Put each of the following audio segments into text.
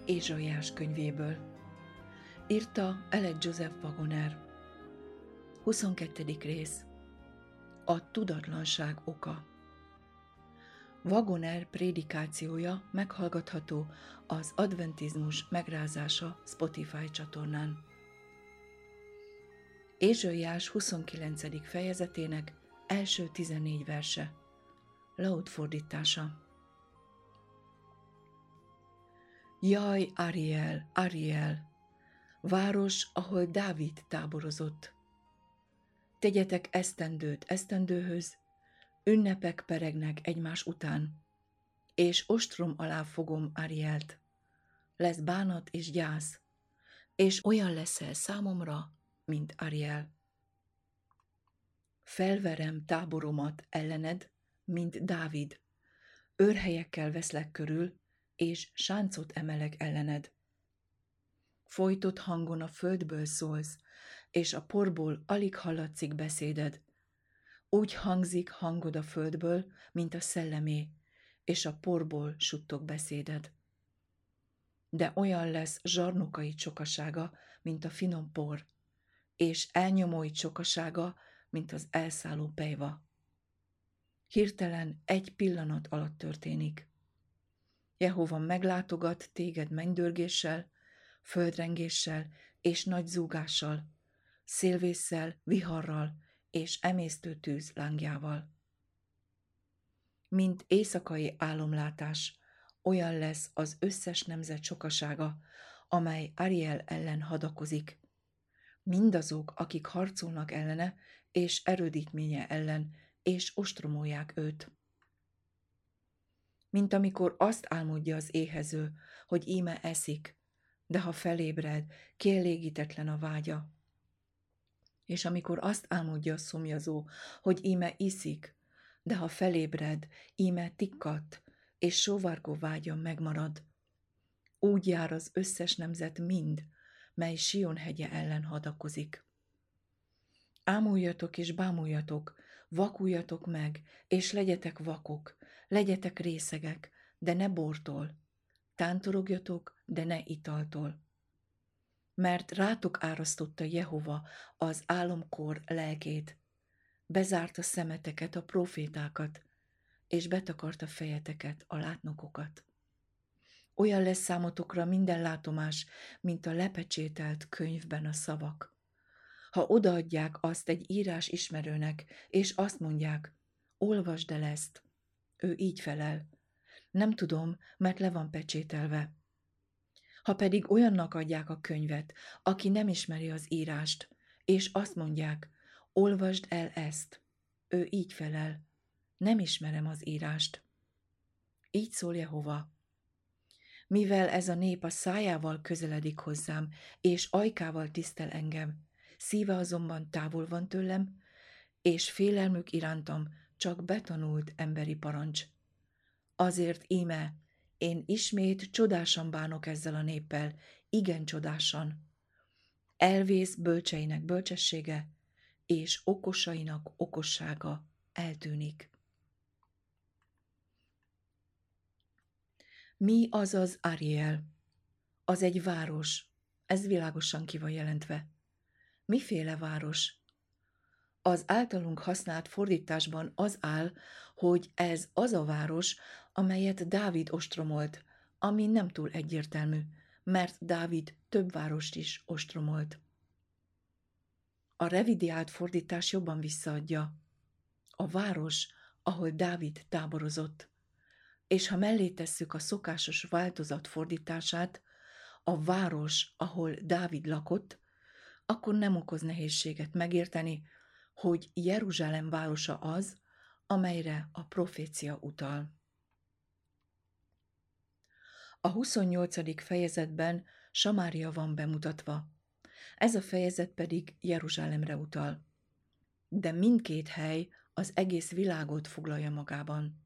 Ézsaiás könyvéből. Írta Eled Joseph Wagoner. 22. rész. A tudatlanság oka. Wagoner prédikációja meghallgatható az Adventizmus megrázása Spotify csatornán. Ézsaiás 29. fejezetének első 14 verse. Laud fordítása. Jaj, Ariel, Ariel, város, ahol Dávid táborozott. Tegyetek esztendőt esztendőhöz, ünnepek peregnek egymás után, és ostrom alá fogom Arielt. Lesz bánat és gyász, és olyan leszel számomra, mint Ariel. Felverem táboromat ellened, mint Dávid, őrhelyekkel veszlek körül, és sáncot emelek ellened. Folytott hangon a földből szólsz, és a porból alig hallatszik beszéded. Úgy hangzik hangod a földből, mint a szellemé, és a porból suttog beszéded. De olyan lesz zsarnokai csokasága, mint a finom por, és elnyomói csokasága, mint az elszálló pejva. Hirtelen egy pillanat alatt történik. Jehova meglátogat téged mennydörgéssel, földrengéssel és nagy zúgással, szélvésszel, viharral és emésztő tűz lángjával. Mint éjszakai álomlátás, olyan lesz az összes nemzet sokasága, amely Ariel ellen hadakozik. Mindazok, akik harcolnak ellene és erődítménye ellen, és ostromolják őt. Mint amikor azt álmodja az éhező, hogy íme eszik, de ha felébred, kielégítetlen a vágya. És amikor azt álmodja a szomjazó, hogy íme iszik, de ha felébred, íme tikkat, és sóvárgó vágya megmarad. Úgy jár az összes nemzet mind, mely Sion hegye ellen hadakozik. Ámuljatok és bámuljatok, vakuljatok meg, és legyetek vakok, legyetek részegek, de ne bortól, tántorogjatok, de ne italtól. Mert rátok árasztotta Jehova az álomkor lelkét, bezárta szemeteket, a prófétákat, és betakarta fejeteket, a látnokokat. Olyan lesz számotokra minden látomás, mint a lepecsételt könyvben a szavak. Ha odaadják azt egy írás ismerőnek, és azt mondják, olvasd el ezt, ő így felel, nem tudom, mert le van pecsételve. Ha pedig olyannak adják a könyvet, aki nem ismeri az írást, és azt mondják, olvasd el ezt, ő így felel, nem ismerem az írást. Így szól Jehova. Mivel ez a nép a szájával közeledik hozzám, és ajkával tisztel engem, szíve azonban távol van tőlem, és félelmük irántam csak betanult emberi parancs. Azért íme, én ismét csodásan bánok ezzel a néppel, igen csodásan. Elvész bölcseinek bölcsessége, és okosainak okossága eltűnik. Mi az az Ariel? Az egy város, ez világosan ki van jelentve. Miféle város? Az általunk használt fordításban az áll, hogy ez az a város, amelyet Dávid ostromolt, ami nem túl egyértelmű, mert Dávid több várost is ostromolt. A revidiált fordítás jobban visszaadja. A város, ahol Dávid táborozott. És ha mellé tesszük a szokásos változat fordítását, a város, ahol Dávid lakott, akkor nem okoz nehézséget megérteni, hogy Jeruzsálem városa az, amelyre a profécia utal. A 28. fejezetben Samária van bemutatva, ez a fejezet pedig Jeruzsálemre utal. De mindkét hely az egész világot foglalja magában.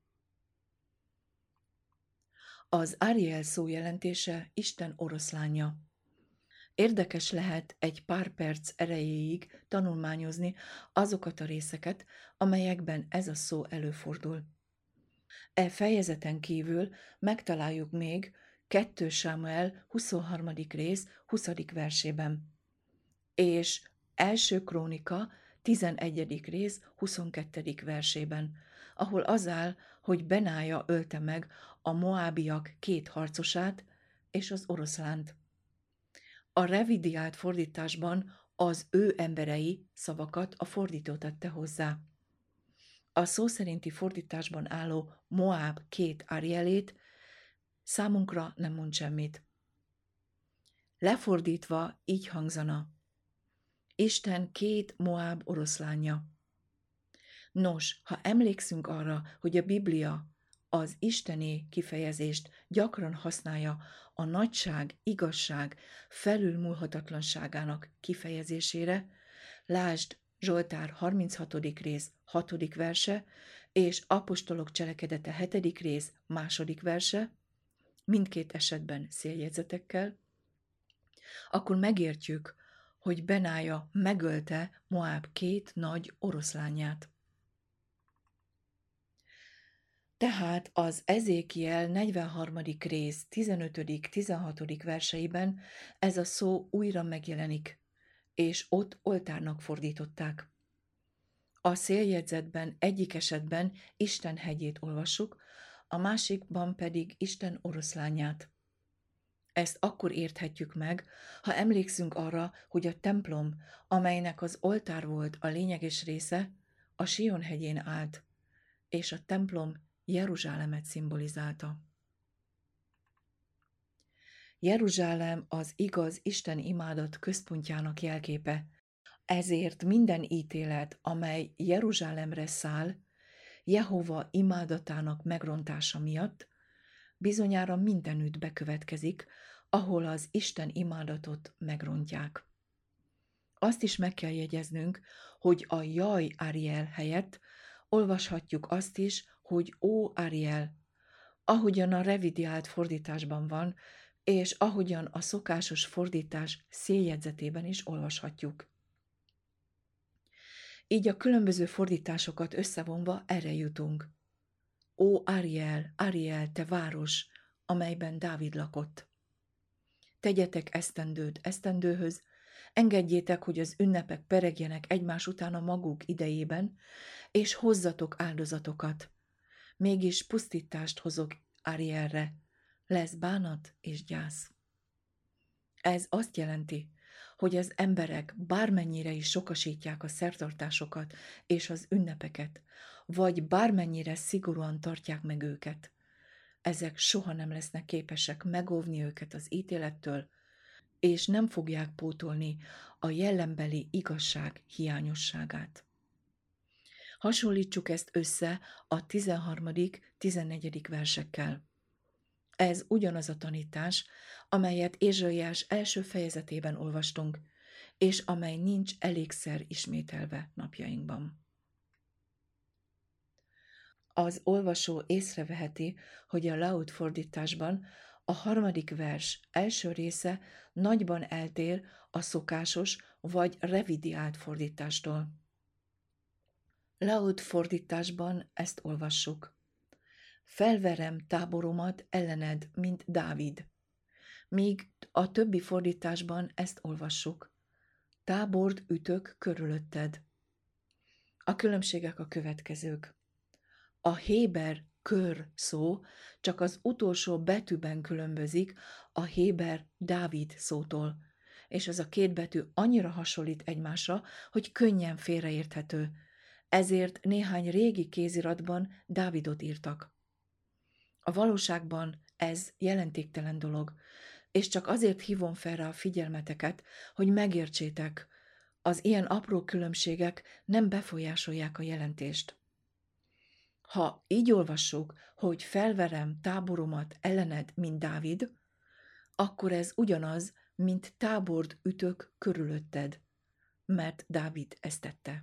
Az Ariel szó jelentése Isten oroszlánja. Érdekes lehet egy pár perc erejéig tanulmányozni azokat a részeket, amelyekben ez a szó előfordul. E fejezeten kívül megtaláljuk még 2 Sámuel 23. rész 20. versében, és 1 Krónika 11. rész 22. versében, ahol az áll, hogy Benája ölte meg a moábiak 2 harcosát és az oroszlánt. A revidiált fordításban az ő emberei szavakat a fordító tette hozzá. A szó szerinti fordításban álló Moáb 2 Arielét számunkra nem mond semmit. Lefordítva így hangzana: Isten 2 Moáb oroszlánja. Nos, ha emlékszünk arra, hogy a Biblia az isteni kifejezést gyakran használja a nagyság, igazság, felülmúlhatatlanságának kifejezésére, lásd Zsoltár 36. rész 6. verse és Apostolok cselekedete 7. rész 2. verse, mindkét esetben széljegyzetekkel, akkor megértjük, hogy Benája megölte Moáb 2 nagy oroszlányát. Tehát az Ezékiel 43. rész 15.-16. verseiben ez a szó újra megjelenik, és ott oltárnak fordították. A széljegyzetben egyik esetben Isten hegyét olvassuk, a másikban pedig Isten oroszlányát. Ezt akkor érthetjük meg, ha emlékszünk arra, hogy a templom, amelynek az oltár volt a lényeges része, a Sion hegyén állt, és a templom Jeruzsálemet szimbolizálta. Jeruzsálem az igaz Isten imádat központjának jelképe, ezért minden ítélet, amely Jeruzsálemre száll, Jehova imádatának megrontása miatt, bizonyára mindenütt bekövetkezik, ahol az Isten imádatot megrontják. Azt is meg kell jegyeznünk, hogy a Jaj Ariel helyett olvashatjuk azt is, hogy Ó Ariel, ahogyan a revidiált fordításban van, és ahogyan a szokásos fordítás széljegyzetében is olvashatjuk. Így a különböző fordításokat összevonva erre jutunk. Ó Ariel, Ariel, te város, amelyben Dávid lakott! Tegyetek esztendőt esztendőhöz, engedjétek, hogy az ünnepek peregjenek egymás után a maguk idejében, és hozzatok áldozatokat. Mégis pusztítást hozok Arielre, lesz bánat és gyász. Ez azt jelenti, hogy az emberek bármennyire is sokasítják a szertartásokat és az ünnepeket, vagy bármennyire szigorúan tartják meg őket, ezek soha nem lesznek képesek megóvni őket az ítélettől, és nem fogják pótolni a jellembeli igazság hiányosságát. Hasonlítsuk ezt össze a 13., 14. versekkel. Ez ugyanaz a tanítás, amelyet Ézsaiás első fejezetében olvastunk, és amely nincs elégszer ismételve napjainkban. Az olvasó észreveheti, hogy a Laut fordításban a 3. vers első része nagyban eltér a szokásos vagy revidiált fordítástól. Laut fordításban ezt olvassuk. Felverem táboromat ellened, mint Dávid. Míg a többi fordításban ezt olvassuk. Tábort ütök körülötted. A különbségek a következők. A héber kör szó csak az utolsó betűben különbözik a héber Dávid szótól, és ez a két betű annyira hasonlít egymásra, hogy könnyen félreérthető. Ezért néhány régi kéziratban Dávidot írtak. A valóságban ez jelentéktelen dolog, és csak azért hívom fel rá a figyelmeteket, hogy megértsétek, az ilyen apró különbségek nem befolyásolják a jelentést. Ha így olvassuk, hogy felverem táboromat ellened, mint Dávid, akkor ez ugyanaz, mint tábort ütök körülötted, mert Dávid ezt tette.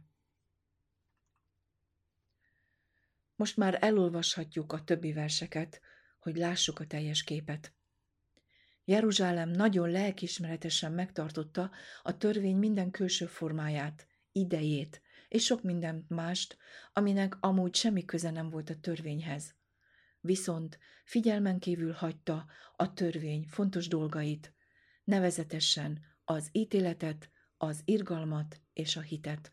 Most már elolvashatjuk a többi verseket, hogy lássuk a teljes képet. Jeruzsálem nagyon lelkiismeretesen megtartotta a törvény minden külső formáját, idejét, és sok mindent mást, aminek amúgy semmi köze nem volt a törvényhez. viszont figyelmen kívül hagyta a törvény fontos dolgait, nevezetesen az ítéletet, az irgalmat és a hitet.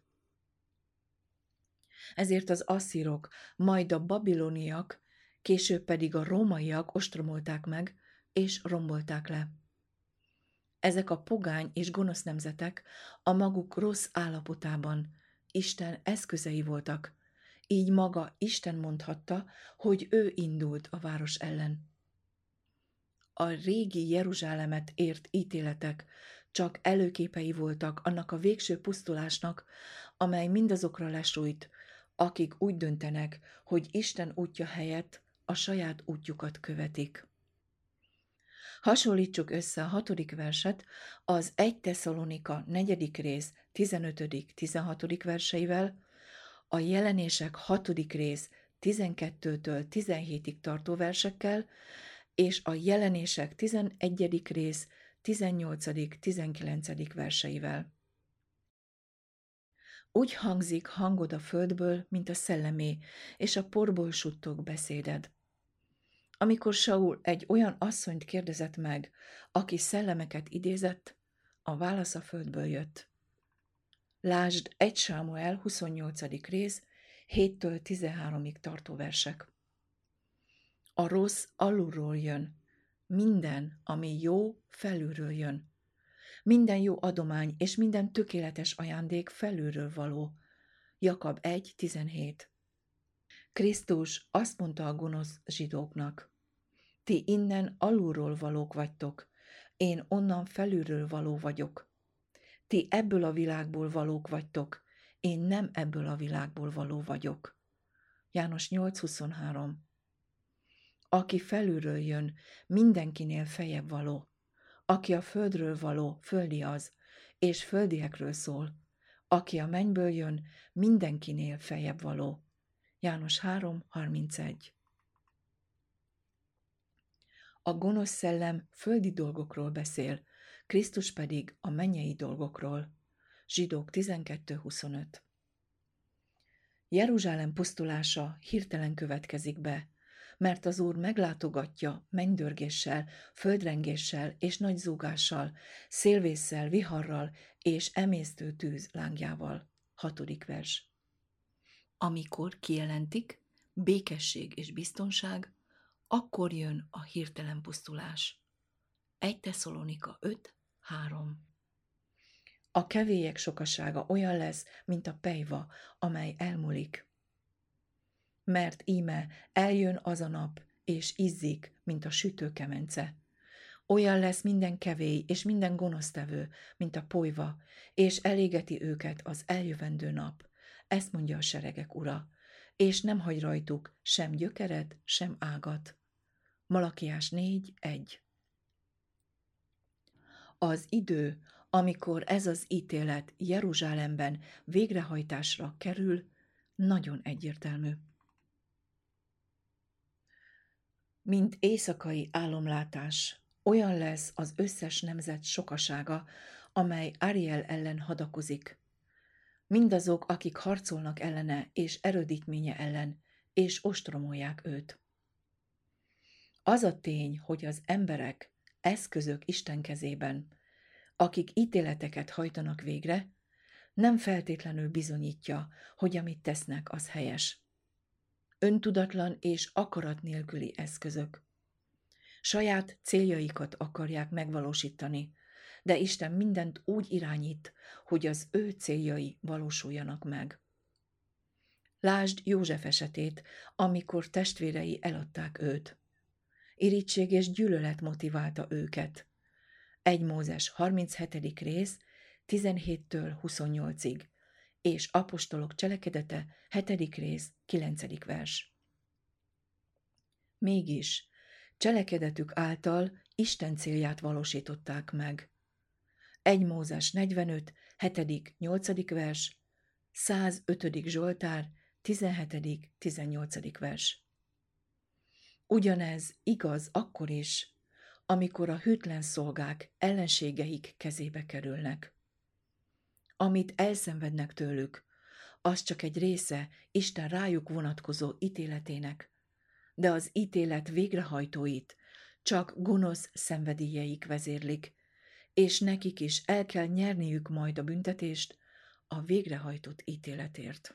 Ezért az asszírok, majd a babiloniak, később pedig a rómaiak ostromolták meg és rombolták le. Ezek a pogány és gonosz nemzetek a maguk rossz állapotában Isten eszközei voltak, így maga Isten mondhatta, hogy ő indult a város ellen. A régi Jeruzsálemet ért ítéletek csak előképei voltak annak a végső pusztulásnak, amely mindazokra lesújt, akik úgy döntenek, hogy Isten útja helyett a saját útjukat követik. Hasonlítsuk össze a 6. verset az 1 Tesszalonika 4. rész 15.-16. verseivel, a Jelenések 6. rész 12-től 17-ig tartó versekkel, és a Jelenések 11. rész 18.-19. verseivel. Úgy hangzik hangod a földből, mint a szellemé, és a porból suttog beszéded. Amikor Saul egy olyan asszonyt kérdezett meg, aki szellemeket idézett, a válasz a földből jött. Lásd 1 Sámuel 28. rész 7-től 13-ig tartó versek. A rossz alulról jön, minden, ami jó, felülről jön. Minden jó adomány és minden tökéletes ajándék felülről való. Jakab 1.17. Krisztus azt mondta a gonosz zsidóknak: ti innen alulról valók vagytok, én onnan felülről való vagyok. Ti ebből a világból valók vagytok, én nem ebből a világból való vagyok. János 8.23. Aki felülről jön, mindenkinél feljebb való. Aki a földről való, földi az, és földiekről szól. Aki a mennyből jön, mindenkinél feljebb való. János 3.31. A gonosz szellem földi dolgokról beszél, Krisztus pedig a mennyei dolgokról. Zsidók 12.25. Jeruzsálem pusztulása hirtelen következik be, mert az Úr meglátogatja mennydörgéssel, földrengéssel és nagy zúgással, szélvésszel, viharral és emésztő tűz lángjával. 6. vers. Amikor kijelentik békesség és biztonság, akkor jön a hirtelen pusztulás. 1 Tesszalonika 5.3. A kevélyek sokasága olyan lesz, mint a pejva, amely elmúlik. Mert íme eljön az a nap, és izzik, mint a sütőkemence. Olyan lesz minden kevély és minden gonosztevő, mint a polyva, és elégeti őket az eljövendő nap. Ezt mondja a seregek ura, és nem hagy rajtuk sem gyökeret, sem ágat. Malakiás 4.1. Az idő, amikor ez az ítélet Jeruzsálemben végrehajtásra kerül, nagyon egyértelmű. Mint éjszakai álomlátás, olyan lesz az összes nemzet sokasága, amely Ariel ellen hadakozik. Mindazok, akik harcolnak ellene és erődítménye ellen, és ostromolják őt. Az a tény, hogy az emberek eszközök Isten kezében, akik ítéleteket hajtanak végre, nem feltétlenül bizonyítja, hogy amit tesznek, az helyes. Öntudatlan és akarat nélküli eszközök. Saját céljaikat akarják megvalósítani, de Isten mindent úgy irányít, hogy az ő céljai valósuljanak meg. Lásd József esetét, amikor testvérei eladták őt. Irigység és gyűlölet motiválta őket. 1 Mózes 37. rész 17-től 28-ig, és Apostolok cselekedete 7. rész 9. vers. Mégis cselekedetük által Isten célját valósították meg. 1 Mózes 45, 7., 8. vers, 105. Zsoltár, 17., 18. vers. Ugyanez igaz akkor is, amikor a hűtlen szolgák ellenségeik kezébe kerülnek. Amit elszenvednek tőlük, az csak egy része Isten rájuk vonatkozó ítéletének, de az ítélet végrehajtóit csak gonosz szenvedélyeik vezérlik, és nekik is el kell nyerniük majd a büntetést a végrehajtott ítéletért.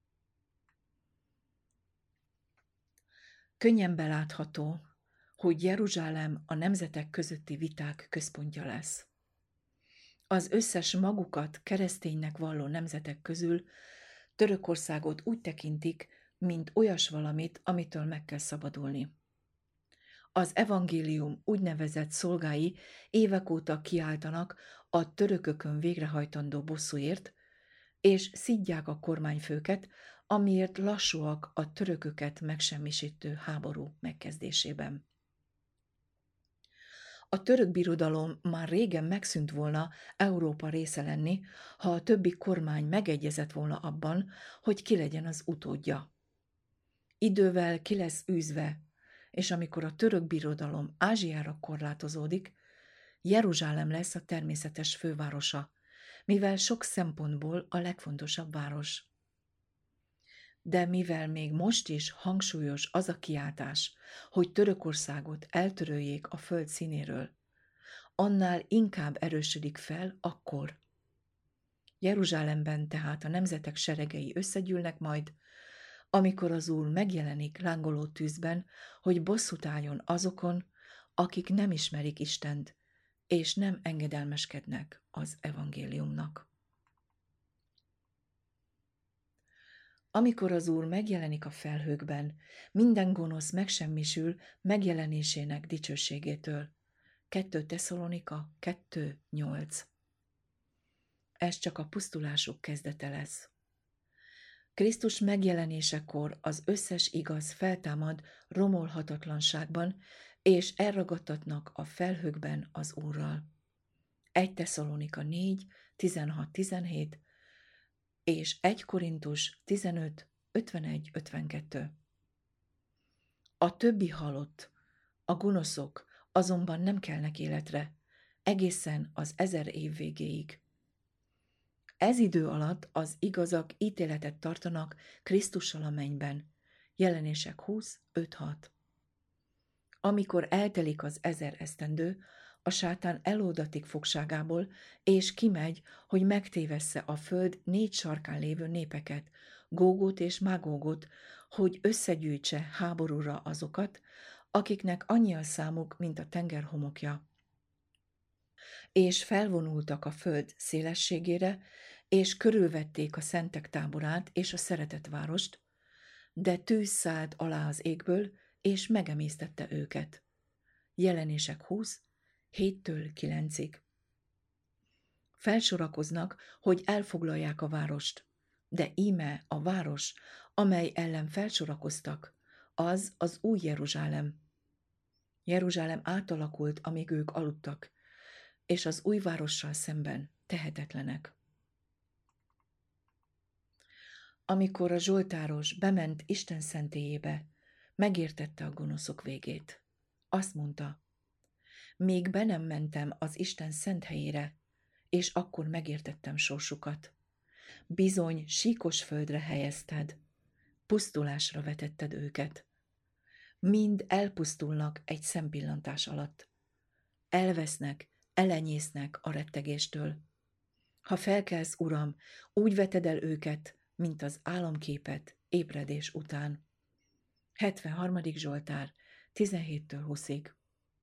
Könnyen belátható, hogy Jeruzsálem a nemzetek közötti viták központja lesz. Az összes magukat kereszténynek valló nemzetek közül Törökországot úgy tekintik, mint olyas valamit, amitől meg kell szabadulni. Az evangélium úgynevezett szolgái évek óta kiáltanak a törökökön végrehajtandó bosszúért, és szidják a kormányfőket, amiért lassúak a törököket megsemmisítő háború megkezdésében. A török birodalom már régen megszűnt volna Európa része lenni, ha a többi kormány megegyezett volna abban, hogy ki legyen az utódja. Idővel ki lesz űzve, és amikor a török birodalom Ázsiára korlátozódik, Jeruzsálem lesz a természetes fővárosa, mivel sok szempontból a legfontosabb város. De mivel még most is hangsúlyos az a kiáltás, hogy Törökországot eltöröljék a föld színéről, annál inkább erősödik fel akkor. Jeruzsálemben tehát a nemzetek seregei összegyűlnek majd, amikor az Úr megjelenik lángoló tűzben, hogy bosszút álljon azokon, akik nem ismerik Istent, és nem engedelmeskednek az evangéliumnak. Amikor az Úr megjelenik a felhőkben, minden gonosz megsemmisül megjelenésének dicsőségétől. 2 Tesszalonika 2:8. Ez csak a pusztulásuk kezdete lesz. Krisztus megjelenésekor az összes igaz feltámad romolhatatlanságban, és elragadtatnak a felhőkben az Úrral. 1 Tesszalonika 4, 16-17 és 1 Korintus 15, 51-52. A többi halott, a gonoszok azonban nem kelnek életre, egészen az 1000 év végéig. Ez idő alatt az igazak ítéletet tartanak Krisztussal a mennyben. Jelenések 20, 5-6. Amikor eltelik az 1000 esztendő, a sátán eloldatik fogságából, és kimegy, hogy megtévessze a föld 4 sarkán lévő népeket, Gógot és Mágógot, hogy összegyűjtse háborúra azokat, akiknek annyi a számuk, mint a tenger homokja. És felvonultak a föld szélességére, és körülvették a szentek táborát és a szeretett várost, de tűz szállt alá az égből, és megemésztette őket. Jelenések 20, 7-től 9-ig. Felsorakoznak, hogy elfoglalják a várost, de íme a város, amely ellen felsorakoztak, az az új Jeruzsálem. Jeruzsálem átalakult, amíg ők aludtak, és az új várossal szemben tehetetlenek. Amikor a zsoltáros bement Isten szentélyébe, megértette a gonoszok végét. Azt mondta, még be nem mentem az Isten szent helyére, és akkor megértettem sorsukat. Bizony síkos földre helyezted, pusztulásra vetetted őket. Mind elpusztulnak egy szempillantás alatt. Elvesznek, elenyésznek a rettegéstől. Ha felkelsz, Uram, úgy veted el őket, mint az álomképet ébredés után. 73. Zsoltár, 17-től 20-ig.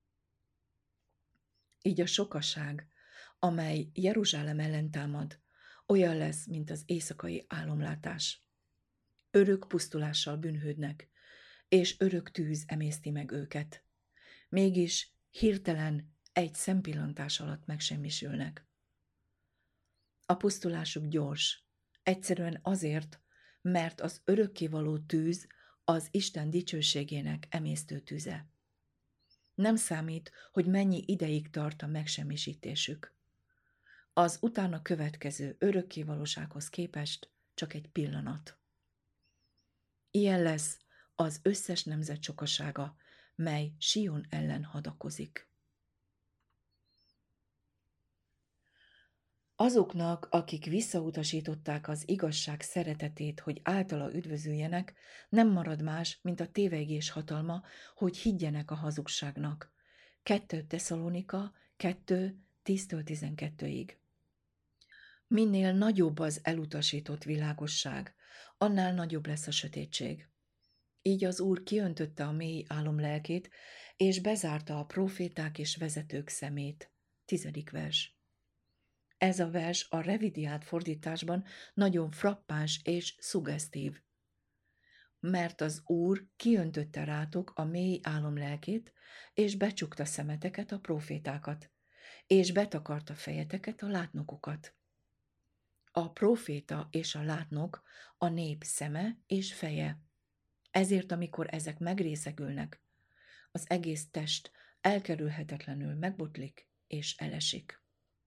Így a sokaság, amely Jeruzsálem ellen támad, olyan lesz, mint az éjszakai álomlátás. Örök pusztulással bűnhődnek, és örök tűz emészti meg őket. Mégis hirtelen egy szempillantás alatt megsemmisülnek. A pusztulásuk gyors, egyszerűen azért, mert az örökkévaló tűz az Isten dicsőségének emésztő tüze. Nem számít, hogy mennyi ideig tart a megsemmisítésük. Az utána következő örökkévalósághoz képest csak egy pillanat. Ilyen lesz az összes nemzet sokasága, mely Sion ellen hadakozik. Azoknak, akik visszautasították az igazság szeretetét, hogy általa üdvözüljenek, nem marad más, mint a tévegés hatalma, hogy higgyenek a hazugságnak. 2 Tesszalonika 2, 10-12-ig. Minél nagyobb az elutasított világosság, annál nagyobb lesz a sötétség. Így az Úr kiöntötte a mély álom lelkét, és bezárta a próféták és vezetők szemét. 10. vers. Ez a vers a revidiált fordításban nagyon frappáns és szuggesztív. Mert az Úr kiöntötte rátok a mély álom lelkét, és becsukta szemeteket, a prófétákat, és betakarta fejeteket, a látnokokat. A próféta és a látnok a nép szeme és feje. Ezért, amikor ezek megrészegülnek, az egész test elkerülhetetlenül megbotlik és elesik.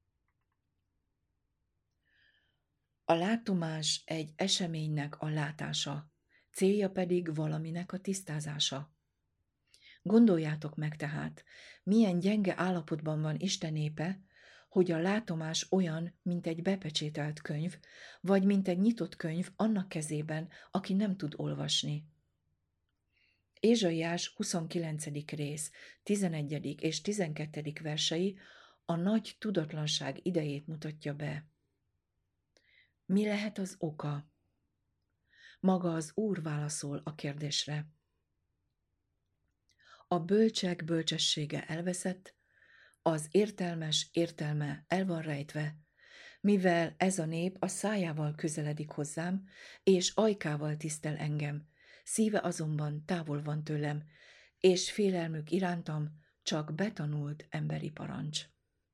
A látomás egy eseménynek a látása, célja pedig valaminek a tisztázása. Gondoljátok meg tehát, milyen gyenge állapotban van Isten népe, hogy a látomás olyan, mint egy bepecsételt könyv, vagy mint egy nyitott könyv annak kezében, aki nem tud olvasni. Ézsaiás 29. rész, 11. és 12. versei a nagy tudatlanság idejét mutatja be. Mi lehet az oka? Maga az Úr válaszol a kérdésre. A bölcsek bölcsessége elveszett, az értelmes értelme el van rejtve, mivel ez a nép a szájával közeledik hozzám, és ajkával tisztel engem, szíve azonban távol van tőlem, és félelmük irántam csak betanult emberi parancs.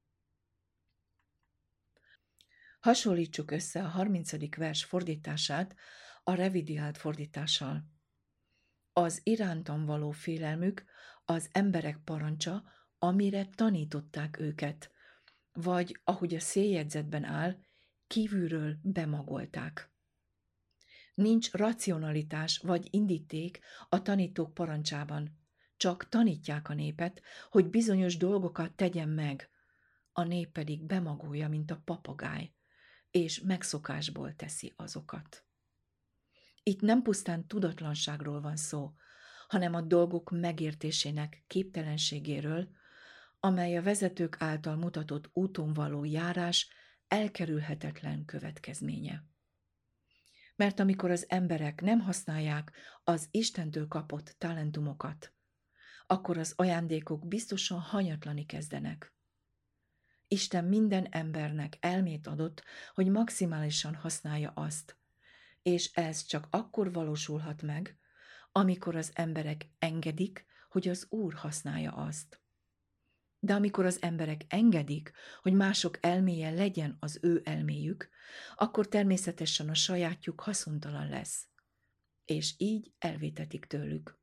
Hasonlítsuk össze a 30. vers fordítását a revidiált fordítással. Az irántam való félelmük az emberek parancsa, amire tanították őket, vagy, ahogy a széljegyzetben áll, kívülről bemagolták. Nincs racionalitás vagy indíték a tanítók parancsában, csak tanítják a népet, hogy bizonyos dolgokat tegyen meg, a nép pedig bemagolja, mint a papagáj, és megszokásból teszi azokat. Itt nem pusztán tudatlanságról van szó, hanem a dolgok megértésének képtelenségéről, amely a vezetők által mutatott úton való járás elkerülhetetlen következménye. Mert amikor az emberek nem használják az Istentől kapott talentumokat, akkor az ajándékok biztosan hanyatlani kezdenek. Isten minden embernek elmét adott, hogy maximálisan használja azt, és ez csak akkor valósulhat meg, amikor az emberek engedik, hogy az Úr használja azt. De amikor az emberek engedik, hogy mások elméje legyen az ő elméjük, akkor természetesen a sajátjuk haszontalan lesz, és így elvétetik tőlük.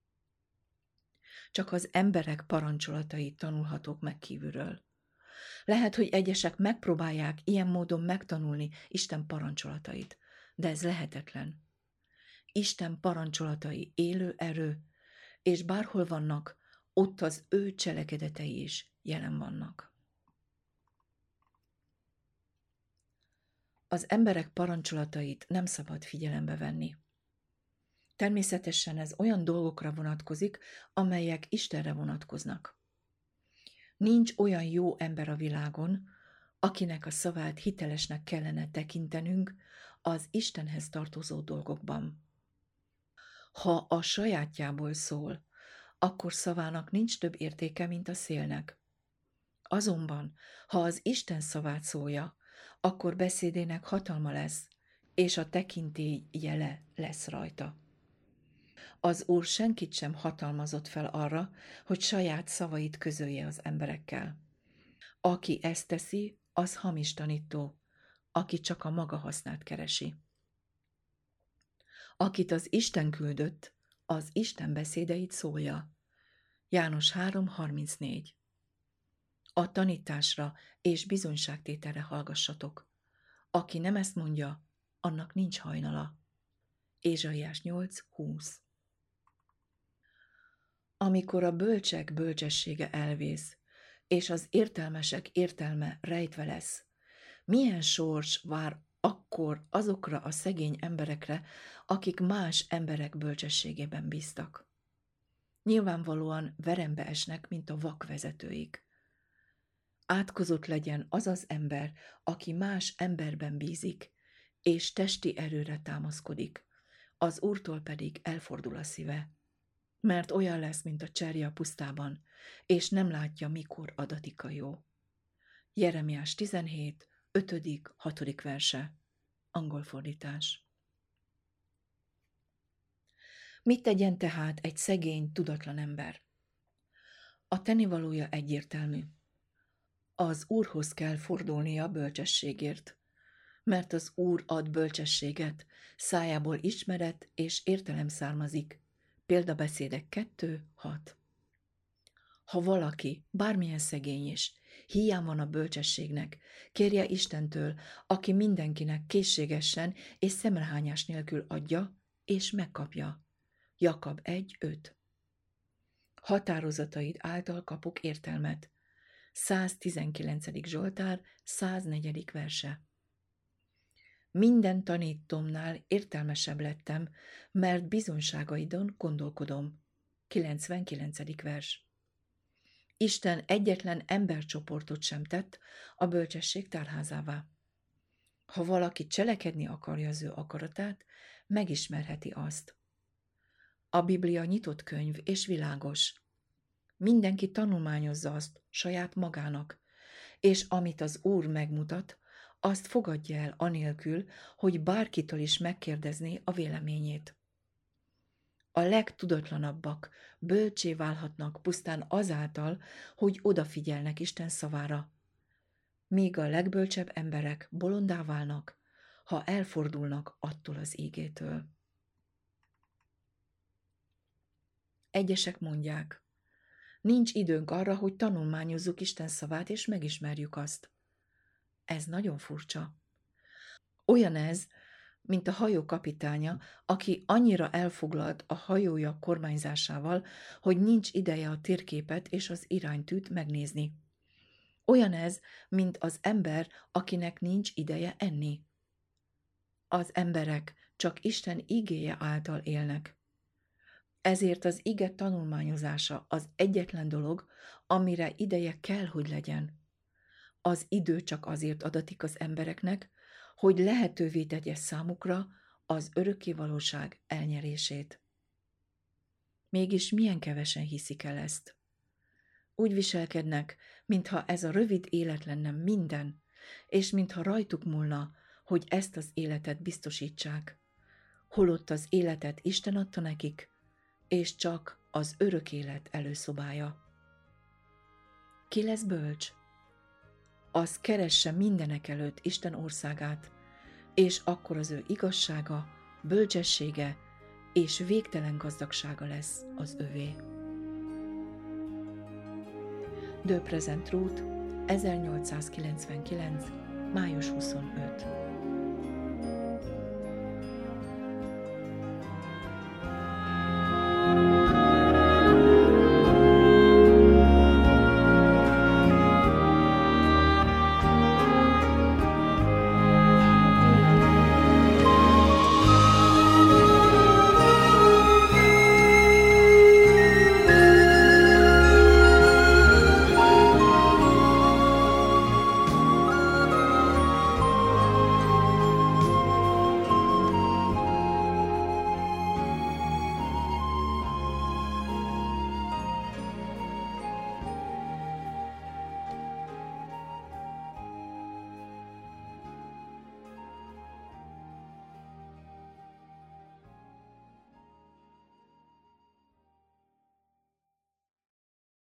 Csak az emberek parancsolatait tanulhatók meg kívülről. Lehet, hogy egyesek megpróbálják ilyen módon megtanulni Isten parancsolatait, de ez lehetetlen. Isten parancsolatai élő erő, és bárhol vannak, ott az ő cselekedetei is jelen vannak. Az emberek parancsolatait nem szabad figyelembe venni. Természetesen ez olyan dolgokra vonatkozik, amelyek Istenre vonatkoznak. Nincs olyan jó ember a világon, akinek a szavát hitelesnek kellene tekintenünk az Istenhez tartozó dolgokban. Ha a sajátjából szól, akkor szavának nincs több értéke, mint a szélnek. Azonban, ha az Isten szavát szólja, akkor beszédének hatalma lesz, és a tekintély jele lesz rajta. Az Úr senkit sem hatalmazott fel arra, hogy saját szavait közölje az emberekkel. Aki ezt teszi, az hamis tanító, aki csak a maga hasznát keresi. Akit az Isten küldött, az Isten beszédeit szólja. János 3:34. A tanításra és bizonyságtételre hallgassatok. Aki nem ezt mondja, annak nincs hajnala. Ézsaiás 8:20. Amikor a bölcsek bölcsessége elvész, és az értelmesek értelme rejtve lesz, Milyen sors vár akkor azokra a szegény emberekre, akik más emberek bölcsességében bíztak? Nyilvánvalóan verembe esnek, mint a vakvezetőik. Átkozott legyen az az ember, aki más emberben bízik, és testi erőre támaszkodik, az Úrtól pedig elfordul a szíve, mert olyan lesz, mint a cserje a pusztában, és nem látja, mikor adatik a jó. Jeremiás 17, 5., 6. verse. Angol fordítás. Mit tegyen tehát egy szegény, tudatlan ember? A tennivalója egyértelmű. Az Úrhoz kell fordulnia bölcsességért, mert az Úr ad bölcsességet, szájából ismeret és értelem származik. Példabeszédek 2:6. Ha valaki, bármilyen szegény is, hiány van a bölcsességnek, kérje Istentől, aki mindenkinek készségesen és szemrehányás nélkül adja, és megkapja. Jakab 1:5. Határozataid által kapok értelmet. 119. Zsoltár, 104. verse. Minden tanítomnál értelmesebb lettem, mert bizonyságaidon gondolkodom. 99. vers. Isten egyetlen embercsoportot sem tett a bölcsesség tárházává. Ha valaki cselekedni akarja az ő akaratát, megismerheti azt. A Biblia nyitott könyv és világos. Mindenki tanulmányozza azt saját magának, és amit az Úr megmutat, azt fogadja el anélkül, hogy bárkitől is megkérdezné a véleményét. A legtudatlanabbak bölcsé válhatnak pusztán azáltal, hogy odafigyelnek Isten szavára, míg a legbölcsebb emberek bolondá válnak, ha elfordulnak attól az ígétől. Egyesek mondják, nincs időnk arra, hogy tanulmányozzuk Isten szavát és megismerjük azt. Ez nagyon furcsa. Olyan ez, mint a hajó kapitánya, aki annyira elfoglalt a hajója kormányzásával, hogy nincs ideje a térképet és az iránytűt megnézni. Olyan ez, mint az ember, akinek nincs ideje enni. Az emberek csak Isten igéje által élnek. Ezért az ige tanulmányozása az egyetlen dolog, amire ideje kell, hogy legyen. Az idő csak azért adatik az embereknek, hogy lehetővé tegye számukra az örökkévalóság elnyerését. Mégis milyen kevesen hiszik el ezt? Úgy viselkednek, mintha ez a rövid élet lenne minden, és mintha rajtuk múlna, hogy ezt az életet biztosítsák, holott az életet Isten adta nekik, és csak az örök élet előszobája. Ki lesz bölcs? Az keresse mindenek előtt Isten országát, és akkor az ő igazsága, bölcsessége és végtelen gazdagsága lesz az övé. De Present Truth, 1899. május 25.